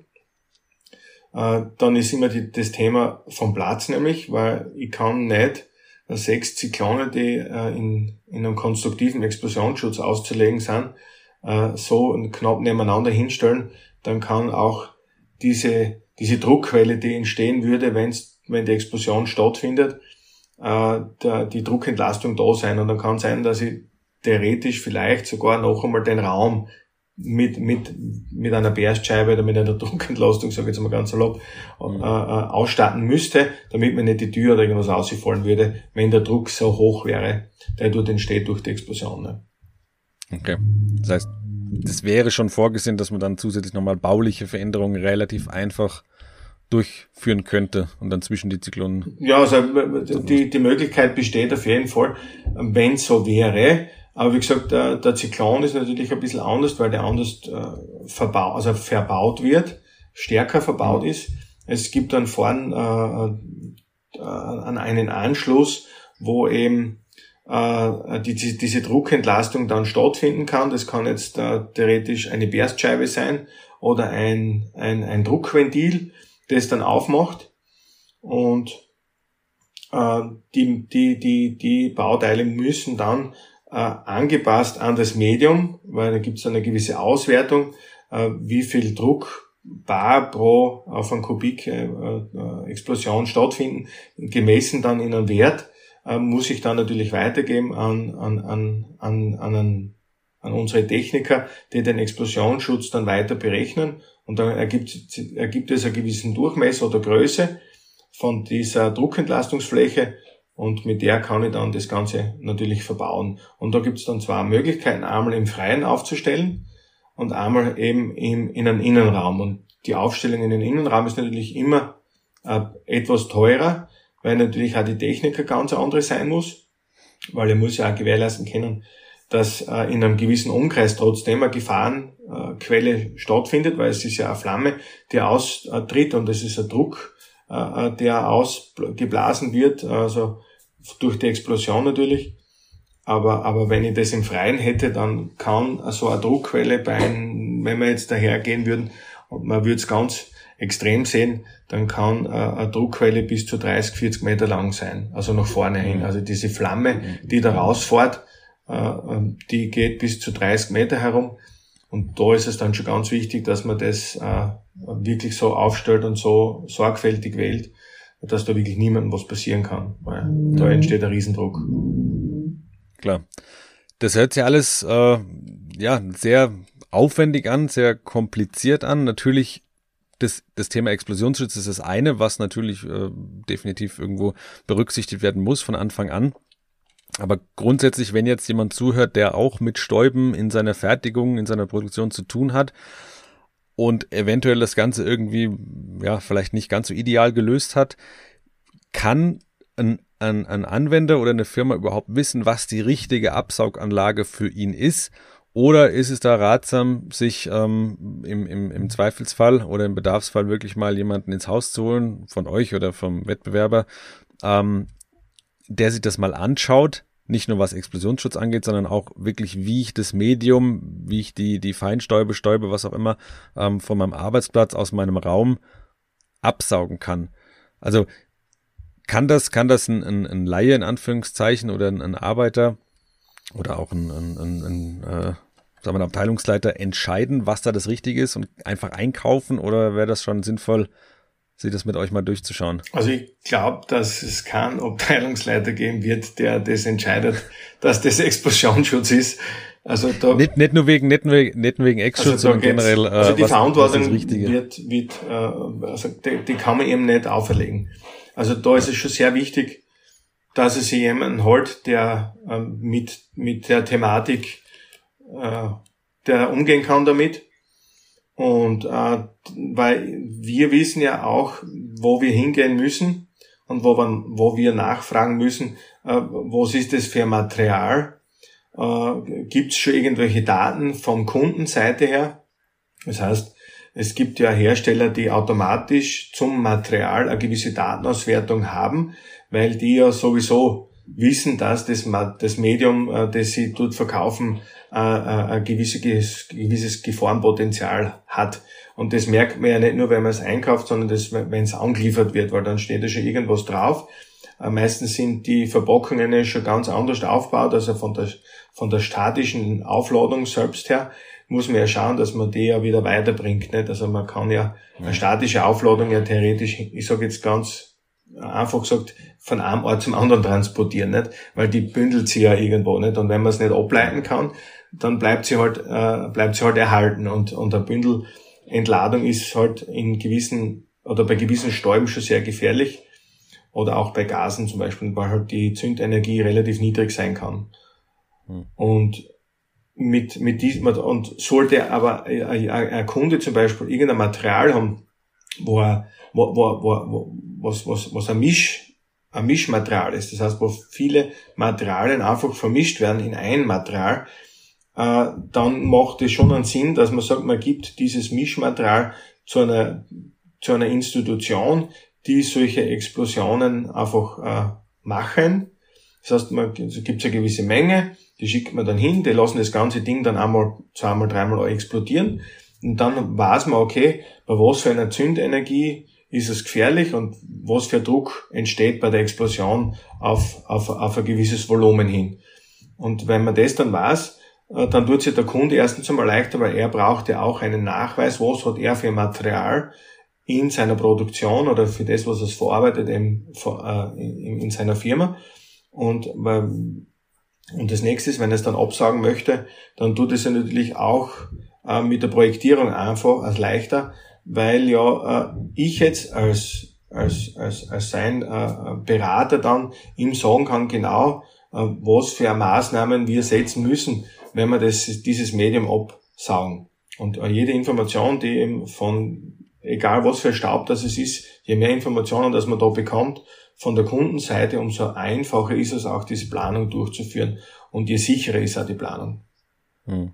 Dann ist immer die, das Thema vom Platz nämlich, weil ich kann nicht sechs Zyklone, die in, in einem konstruktiven Explosionsschutz auszulegen sind, so knapp nebeneinander hinstellen. Dann kann auch diese, diese Druckquelle, die entstehen würde, wenn's, wenn die Explosion stattfindet, der, die Druckentlastung da sein. Und dann kann sein, dass ich theoretisch vielleicht sogar noch einmal den Raum mit mit mit einer Berstscheibe oder mit einer Druckentlastung, sage ich jetzt mal ganz salopp, mhm. äh, ausstatten müsste, damit man nicht die Tür oder irgendwas rausfallen würde, wenn der Druck so hoch wäre, der dort entsteht durch die Explosion. Ne? Okay, das heißt, das wäre schon vorgesehen, dass man dann zusätzlich nochmal bauliche Veränderungen relativ einfach durchführen könnte und dann zwischen die Zyklonen... Ja, also die die Möglichkeit besteht auf jeden Fall, wenn es so wäre. Aber wie gesagt, der, der Zyklon ist natürlich ein bisschen anders, weil der anders äh, verbaut, also verbaut wird, stärker verbaut mhm. ist. Es gibt dann vorne äh, äh, an einen Anschluss, wo eben äh, die, die, diese Druckentlastung dann stattfinden kann. Das kann jetzt äh, theoretisch eine Berstscheibe sein oder ein, ein, ein Druckventil, das dann aufmacht. Und äh, die, die, die, die Bauteile müssen dann angepasst an das Medium, weil da gibt es eine gewisse Auswertung, wie viel Druck bar pro auf einen Kubik Explosion stattfinden, gemessen dann in einem Wert, muss ich dann natürlich weitergeben an, an, an, an, an, einen, an unsere Techniker, die den Explosionsschutz dann weiter berechnen. Und dann ergibt, ergibt es einen gewissen Durchmesser oder Größe von dieser Druckentlastungsfläche. Und mit der kann ich dann das Ganze natürlich verbauen. Und da gibt es dann zwei Möglichkeiten, einmal im Freien aufzustellen und einmal eben im, in einem Innenraum. Und die Aufstellung in den Innenraum ist natürlich immer äh, etwas teurer, weil natürlich auch die Technik eine ganz andere sein muss, weil ich muss ja auch gewährleisten können, dass äh, in einem gewissen Umkreis trotzdem eine Gefahrenquelle stattfindet, weil es ist ja eine Flamme, die austritt und es ist ein Druck, der ausgeblasen wird, also durch die Explosion natürlich. Aber, aber wenn ich das im Freien hätte, dann kann so eine Druckquelle bei einem, wenn wir jetzt dahergehen würden und man würde es ganz extrem sehen, dann kann eine Druckquelle bis zu dreißig, vierzig Meter lang sein, also nach vorne hin. Also diese Flamme, die da rausfährt, die geht bis zu dreißig Meter herum. Und da ist es dann schon ganz wichtig, dass man das äh, wirklich so aufstellt und so sorgfältig wählt, dass da wirklich niemandem was passieren kann, weil mhm. da entsteht ein Riesendruck. Klar. Das hört sich alles äh, ja sehr aufwendig an, sehr kompliziert an. Natürlich, das, das Thema Explosionsschutz ist das eine, was natürlich äh, definitiv irgendwo berücksichtigt werden muss von Anfang an. Aber grundsätzlich, wenn jetzt jemand zuhört, der auch mit Stäuben in seiner Fertigung, in seiner Produktion zu tun hat und eventuell das Ganze irgendwie, ja, vielleicht nicht ganz so ideal gelöst hat, kann ein, ein, ein Anwender oder eine Firma überhaupt wissen, was die richtige Absauganlage für ihn ist? Oder ist es da ratsam, sich ähm, im, im, im Zweifelsfall oder im Bedarfsfall wirklich mal jemanden ins Haus zu holen, von euch oder vom Wettbewerber, ähm, der sich das mal anschaut, nicht nur was Explosionsschutz angeht, sondern auch wirklich, wie ich das Medium, wie ich die die Feinstäube, Stäube, was auch immer, ähm, von meinem Arbeitsplatz aus meinem Raum absaugen kann. Also kann das kann das ein, ein, ein Laie in Anführungszeichen oder ein, ein Arbeiter oder auch ein, ein, ein, ein äh, sagen wir, ein Abteilungsleiter entscheiden, was da das Richtige ist und einfach einkaufen, oder wäre das schon sinnvoll, sich das mit euch mal durchzuschauen? Also ich glaube, dass es keinen Abteilungsleiter geben wird, der das entscheidet, dass das Explosionsschutz ist. Also da nicht, nicht nur wegen nicht nur, nicht nur wegen Ex-Schutz, also sondern generell. Äh, also die was, Verantwortung was wird, wird äh, also die, die kann man eben nicht auferlegen. Also da ist es schon sehr wichtig, dass es sich jemanden holt, der äh, mit mit der Thematik, äh, der umgehen kann damit. Und äh, weil wir wissen ja auch, wo wir hingehen müssen und wo wir, wo wir nachfragen müssen, äh, was ist das für Material? Äh, gibt es schon irgendwelche Daten vom Kundenseite her? Das heißt, es gibt ja Hersteller, die automatisch zum Material eine gewisse Datenauswertung haben, weil die ja sowieso wissen, dass das, das Medium, äh, das sie dort verkaufen, ein gewisses, gewisses Gefahrenpotenzial hat. Und das merkt man ja nicht nur, wenn man es einkauft, sondern das, wenn es angeliefert wird, weil dann steht da schon irgendwas drauf. Meistens sind die Verpackungen schon ganz anders aufgebaut, also von der, von der statischen Aufladung selbst her muss man ja schauen, dass man die ja wieder weiterbringt, nicht? Also man kann ja eine statische Aufladung ja theoretisch, ich sage jetzt ganz einfach gesagt, von einem Ort zum anderen transportieren, nicht? Weil die bündelt sie ja irgendwo, nicht? Und wenn man es nicht ableiten kann, dann bleibt sie halt, äh, bleibt sie halt erhalten. Und, und eine Bündelentladung ist halt in gewissen, oder bei gewissen Stäuben schon sehr gefährlich. Oder auch bei Gasen zum Beispiel, weil halt die Zündenergie relativ niedrig sein kann. Hm. Und mit, mit diesem, und sollte aber ein, ein Kunde zum Beispiel irgendein Material haben, wo er, wo, wo, wo, was, was, was ein Misch, ein Mischmaterial ist. Das heißt, wo viele Materialien einfach vermischt werden in ein Material, äh, dann macht es schon einen Sinn, dass man sagt, man gibt dieses Mischmaterial zu einer, zu einer Institution, die solche Explosionen einfach äh, machen. Das heißt, man also gibt eine gewisse Menge, die schickt man dann hin, die lassen das ganze Ding dann einmal, zweimal, dreimal explodieren. Und dann weiß man, okay, bei was für einer Zündenergie ist es gefährlich und was für Druck entsteht bei der Explosion auf, auf, auf ein gewisses Volumen hin. Und wenn man das dann weiß, dann tut sich der Kunde erstens einmal leichter, weil er braucht ja auch einen Nachweis, was hat er für Material in seiner Produktion oder für das, was er verarbeitet in, in seiner Firma. Und weil Und das nächste ist, wenn er es dann absaugen möchte, dann tut es ja natürlich auch äh, mit der Projektierung einfach als leichter, weil ja äh, ich jetzt als als als als sein äh, Berater dann ihm sagen kann genau, äh, was für Maßnahmen wir setzen müssen, wenn wir das dieses Medium absaugen. Und äh, jede Information, die eben von, egal was für Staub das es ist, je mehr Informationen, dass man da bekommt von der Kundenseite, umso einfacher ist es auch, diese Planung durchzuführen und je sicherer ist auch die Planung. Hm.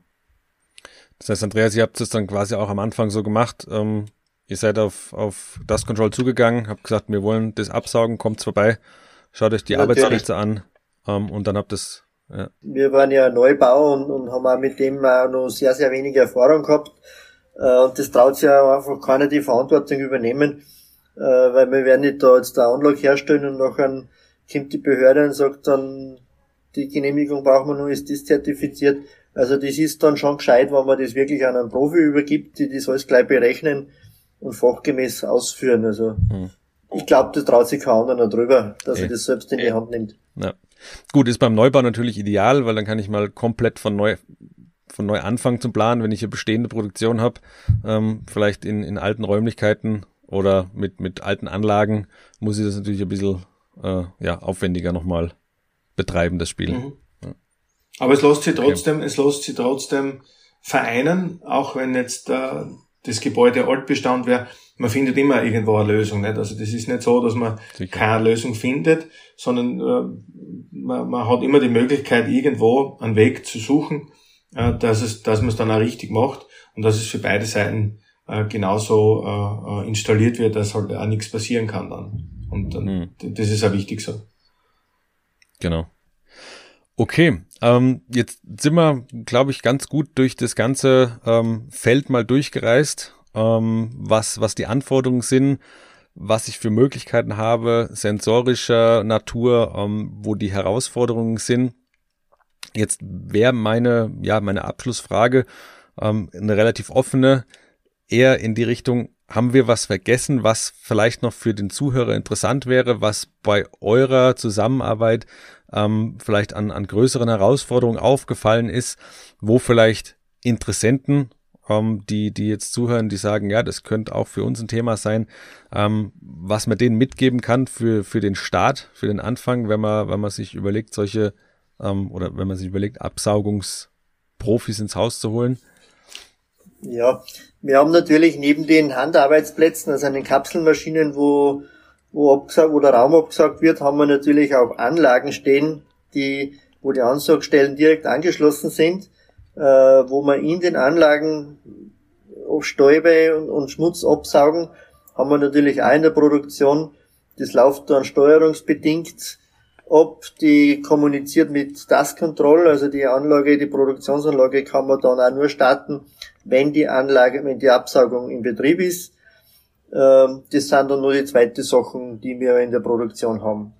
Das heißt, Andreas, ihr habt es dann quasi auch am Anfang so gemacht, ähm, ihr seid auf auf Dust Control zugegangen, habt gesagt, wir wollen das absaugen, kommt's vorbei, schaut euch die ja, Arbeitsplätze an ähm, und dann habt es. Ja. Wir waren ja Neubau und, und haben auch mit dem auch noch sehr, sehr wenig Erfahrung gehabt. Äh, und das traut sich ja einfach keiner die Verantwortung übernehmen, äh, weil wir werden nicht da jetzt eine Anlage herstellen und nachher kommt die Behörde und sagt dann, die Genehmigung brauchen wir noch, ist das zertifiziert. Also das ist dann schon gescheit, wenn man das wirklich an einen Profi übergibt, die das alles gleich berechnen und fachgemäß ausführen. Also hm. ich glaube, das traut sich kein anderer drüber, dass Ey. er das selbst in die Hand nimmt. Ja. Gut, ist beim Neubau natürlich ideal, weil dann kann ich mal komplett von neu von neu anfangen zu planen, wenn ich eine bestehende Produktion habe, ähm, vielleicht in in alten Räumlichkeiten oder mit mit alten Anlagen, muss ich das natürlich ein bisschen äh, ja aufwendiger nochmal betreiben, das Spiel. Mhm. Ja. Aber es lässt sich trotzdem, okay. es lässt sich trotzdem vereinen, auch wenn jetzt äh, das Gebäude Altbestand wäre. Man findet immer irgendwo eine Lösung, nicht? Also das ist nicht so, dass man Sicher. keine Lösung findet, sondern äh, man, man hat immer die Möglichkeit, irgendwo einen Weg zu suchen, äh, dass es, dass man es dann auch richtig macht und dass es für beide Seiten äh, genauso äh, installiert wird, dass halt auch nichts passieren kann dann. Und dann, hm. das ist auch wichtig so. Genau. Okay, ähm, jetzt sind wir, glaube ich, ganz gut durch das ganze ähm, Feld mal durchgereist. Ähm, was was die Anforderungen sind, was ich für Möglichkeiten habe, sensorischer Natur, ähm, wo die Herausforderungen sind. Jetzt wäre meine ja meine Abschlussfrage ähm, eine relativ offene, eher in die Richtung, haben wir was vergessen, was vielleicht noch für den Zuhörer interessant wäre, was bei eurer Zusammenarbeit ähm, vielleicht an an größeren Herausforderungen aufgefallen ist, wo vielleicht Interessenten die die jetzt zuhören, die sagen, ja, das könnte auch für uns ein Thema sein, ähm, was man denen mitgeben kann für für den Start, für den Anfang, wenn man wenn man sich überlegt, solche ähm, oder wenn man sich überlegt, Absaugungsprofis ins Haus zu holen? Ja, wir haben natürlich neben den Handarbeitsplätzen, also an den Kapselmaschinen, wo wo abgesaugt, wo der Raum abgesaugt wird, haben wir natürlich auch Anlagen stehen, die wo die Ansaugstellen direkt angeschlossen sind, äh, wo man in den Anlagen Stäube und, und Schmutz absaugen, haben wir natürlich auch in der Produktion. Das läuft dann steuerungsbedingt ab, die kommuniziert mit Dust Control, also die Anlage, die Produktionsanlage kann man dann auch nur starten, wenn die Anlage, wenn die Absaugung in Betrieb ist. Ähm, das sind dann nur die zweite Sachen, die wir in der Produktion haben.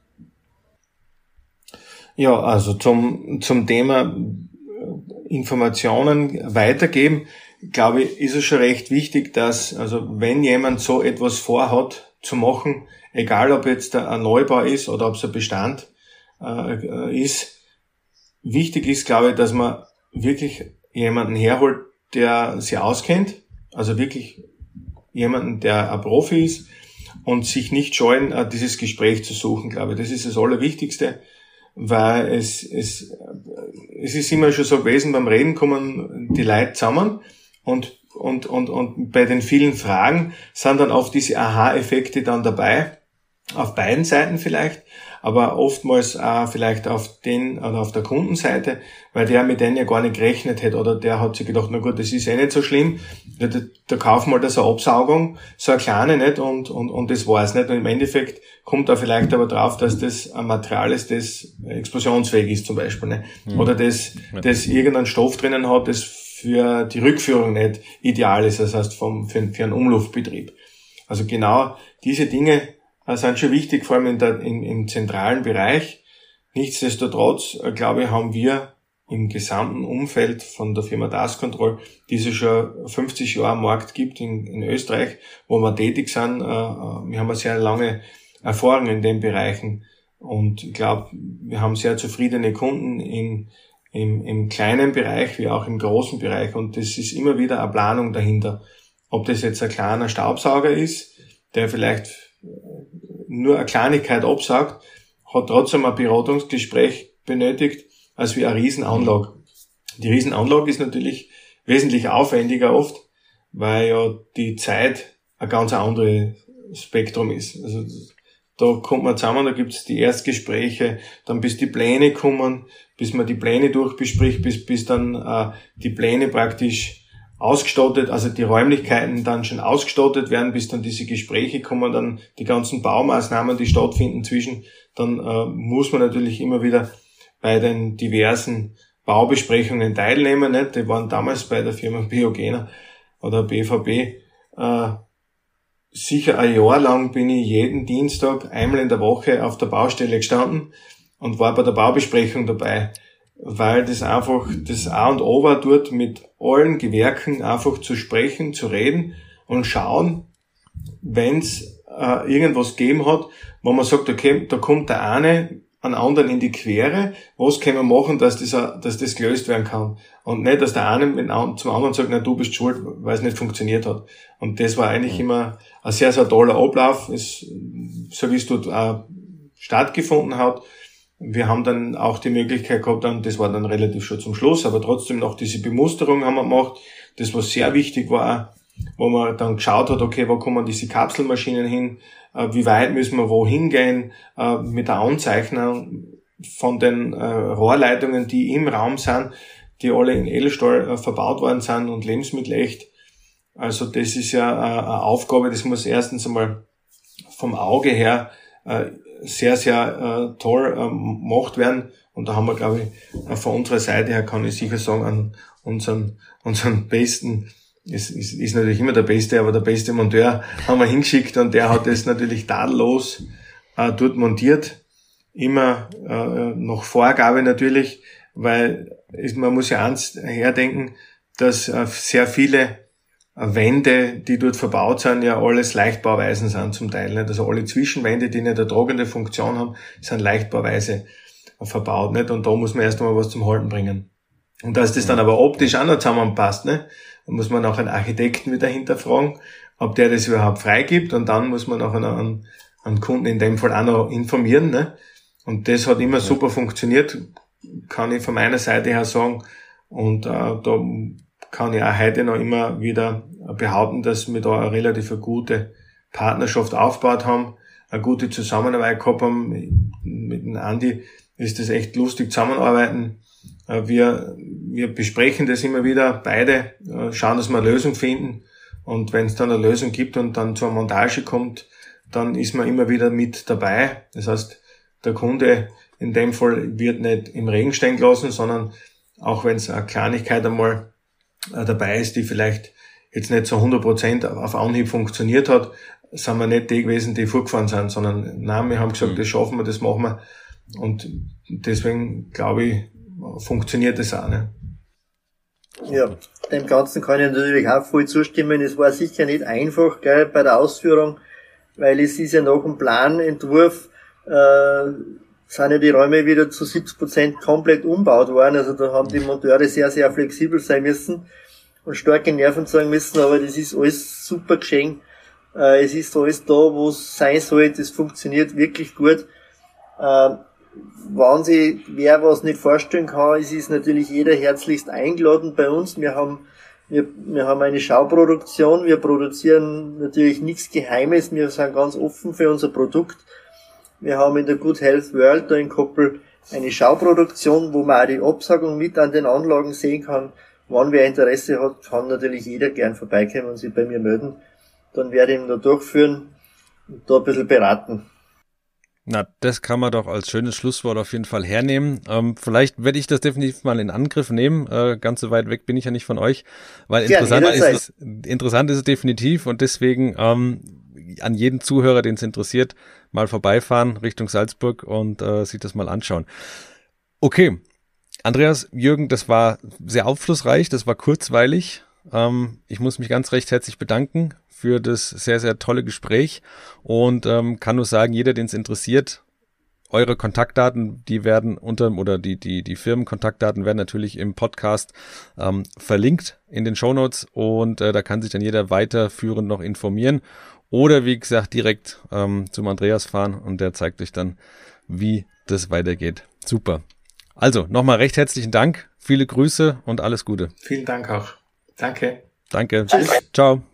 Ja, also zum, zum Thema Informationen weitergeben, glaube ich, ist es schon recht wichtig, dass, also wenn jemand so etwas vorhat zu machen, egal ob jetzt ein Neubau ist oder ob es ein Bestand äh, ist, wichtig ist, glaube ich, dass man wirklich jemanden herholt, der sich auskennt, also wirklich jemanden, der ein Profi ist und sich nicht scheuen, dieses Gespräch zu suchen, glaube ich. Das ist das Allerwichtigste, weil es, es, es ist immer schon so gewesen, beim Reden kommen die Leute zusammen und, und, und, und bei den vielen Fragen sind dann oft diese Aha-Effekte dann dabei, auf beiden Seiten vielleicht, aber oftmals auch vielleicht auf den oder auf der Kundenseite, weil der mit denen ja gar nicht gerechnet hätte oder der hat sich gedacht, na gut, das ist eh nicht so schlimm, da, da, da kaufen wir da so eine Absaugung, so eine kleine nicht und, und, und das war's nicht und im Endeffekt kommt da vielleicht aber drauf, dass das ein Material ist, das explosionsfähig ist zum Beispiel, ne? Mhm. Oder das, das irgendeinen Stoff drinnen hat, das für die Rückführung nicht ideal ist, das heißt vom, für, für einen Umluftbetrieb. Also genau diese Dinge sind schon wichtig, vor allem in der, in, im zentralen Bereich. Nichtsdestotrotz, glaube ich, haben wir im gesamten Umfeld von der Firma Dust Control, die es schon fünfzig Jahre am Markt gibt in, in Österreich, wo wir tätig sind. Wir haben eine sehr lange Erfahrung in den Bereichen, Und ich glaube, wir haben sehr zufriedene Kunden in, im, im kleinen Bereich wie auch im großen Bereich. Und das ist immer wieder eine Planung dahinter. Ob das jetzt ein kleiner Staubsauger ist, der vielleicht nur eine Kleinigkeit absaugt, hat trotzdem ein Beratungsgespräch benötigt, als wie eine Riesenanlage. Die Riesenanlage ist natürlich wesentlich aufwendiger oft, weil ja die Zeit ein ganz anderes Spektrum ist. Also da kommt man zusammen, da gibt's die Erstgespräche, dann bis die Pläne kommen, bis man die Pläne durchbespricht, bis bis dann äh, die Pläne praktisch ausgestattet, also die Räumlichkeiten dann schon ausgestattet werden, bis dann diese Gespräche kommen, dann die ganzen Baumaßnahmen, die stattfinden zwischen, dann äh, muss man natürlich immer wieder bei den diversen Baubesprechungen teilnehmen, nicht? Die waren damals bei der Firma Biogena oder B V B. Äh, sicher ein Jahr lang bin ich jeden Dienstag einmal in der Woche auf der Baustelle gestanden und war bei der Baubesprechung dabei, weil das einfach das A und O war, dort mit allen Gewerken einfach zu sprechen, zu reden und schauen, wenn es äh, irgendwas gegeben hat, wo man sagt, okay, da kommt der eine einen anderen in die Quere, was können wir machen, dass das, dass das gelöst werden kann. Und nicht, dass der eine mit zum anderen sagt, na, du bist schuld, weil es nicht funktioniert hat. Und das war eigentlich mhm. immer ein sehr, sehr toller Ablauf, es, so wie es dort auch stattgefunden hat. Wir haben dann auch die Möglichkeit gehabt, dann, das war dann relativ schon zum Schluss, aber trotzdem noch diese Bemusterung haben wir gemacht. Das, was sehr wichtig war, wo man dann geschaut hat, okay, wo kommen diese Kapselmaschinen hin, wie weit müssen wir wohin gehen, mit der Anzeichnung von den Rohrleitungen, die im Raum sind, die alle in Edelstahl verbaut worden sind und lebensmittelecht. Also das ist ja eine Aufgabe, das muss erstens einmal vom Auge her sehr, sehr toll gemacht werden. Und da haben wir, glaube ich, von unserer Seite her, kann ich sicher sagen, an unseren, unseren besten, es ist, ist natürlich immer der Beste, aber der beste Monteur haben wir hingeschickt und der hat es natürlich tadellos äh, dort montiert. Immer äh, nach Vorgabe natürlich, weil es, man muss ja eins herdenken, dass äh, sehr viele äh, Wände, die dort verbaut sind, ja alles Leichtbauweisen sind zum Teil. Nicht? Also alle Zwischenwände, die nicht eine tragende Funktion haben, sind Leichtbauweise äh, verbaut. Nicht? Und da muss man erst einmal was zum Halten bringen. Und dass das dann aber optisch auch noch zusammenpasst, ne? Dann muss man auch einen Architekten wieder hinterfragen, ob der das überhaupt freigibt, und dann muss man auch einen, einen Kunden in dem Fall auch noch informieren, ne? Und das hat immer super funktioniert, kann ich von meiner Seite her sagen, und äh, da kann ich auch heute noch immer wieder behaupten, dass wir da eine relativ gute Partnerschaft aufgebaut haben, eine gute Zusammenarbeit gehabt haben. Mit dem Andi ist das echt lustig zusammenarbeiten. Wir, wir besprechen das immer wieder, beide, schauen, dass wir eine Lösung finden, und wenn es dann eine Lösung gibt und dann zur Montage kommt, dann ist man immer wieder mit dabei. Das heißt, der Kunde in dem Fall wird nicht im Regen stehen gelassen, sondern auch wenn es eine Kleinigkeit einmal dabei ist, die vielleicht jetzt nicht so hundert Prozent auf Anhieb funktioniert hat, sind wir nicht die gewesen, die vorgefahren sind, sondern nein, wir haben gesagt, das schaffen wir, das machen wir, und deswegen glaube ich, funktioniert das auch, ne? Ja, dem Ganzen kann ich natürlich auch voll zustimmen. Es war sicher nicht einfach, gell, bei der Ausführung, weil es ist ja nach dem Planentwurf, äh, sind ja die Räume wieder zu siebzig Prozent komplett umbaut worden. Also da haben die Monteure sehr, sehr flexibel sein müssen und starke Nerven zeigen müssen, aber das ist alles super geschehen. Äh, es ist alles da, wo es sein soll. Das funktioniert wirklich gut. Äh, Wenn sich wer was nicht vorstellen kann, es ist natürlich jeder herzlichst eingeladen bei uns. Wir haben, wir, wir haben eine Schauproduktion. Wir produzieren natürlich nichts Geheimes. Wir sind ganz offen für unser Produkt. Wir haben in der Good Health World da in Koppel eine Schauproduktion, wo man auch die Absagung mit an den Anlagen sehen kann. Wenn wer Interesse hat, kann natürlich jeder gern vorbeikommen und sich bei mir melden. Dann werde ich ihn da durchführen und da ein bisschen beraten. Na, das kann man doch als schönes Schlusswort auf jeden Fall hernehmen. Ähm, vielleicht werde ich das definitiv mal in Angriff nehmen. Äh, ganz so weit weg bin ich ja nicht von euch, weil ja, interessant ist es, interessant ist es definitiv, und deswegen ähm, an jeden Zuhörer, den es interessiert, mal vorbeifahren Richtung Salzburg und äh, sich das mal anschauen. Okay, Andreas, Jürgen, das war sehr aufschlussreich, das war kurzweilig. Ähm, ich muss mich ganz recht herzlich bedanken für das sehr, sehr tolle Gespräch und ähm, kann nur sagen, jeder, den es interessiert, eure Kontaktdaten, die werden unter, oder die, die, die Firmenkontaktdaten werden natürlich im Podcast ähm, verlinkt in den Shownotes und äh, da kann sich dann jeder weiterführend noch informieren oder wie gesagt direkt ähm, zum Andreas fahren und der zeigt euch dann, wie das weitergeht. Super. Also, nochmal recht herzlichen Dank, viele Grüße und alles Gute. Vielen Dank auch. Danke. Danke. Tschüss. Ciao.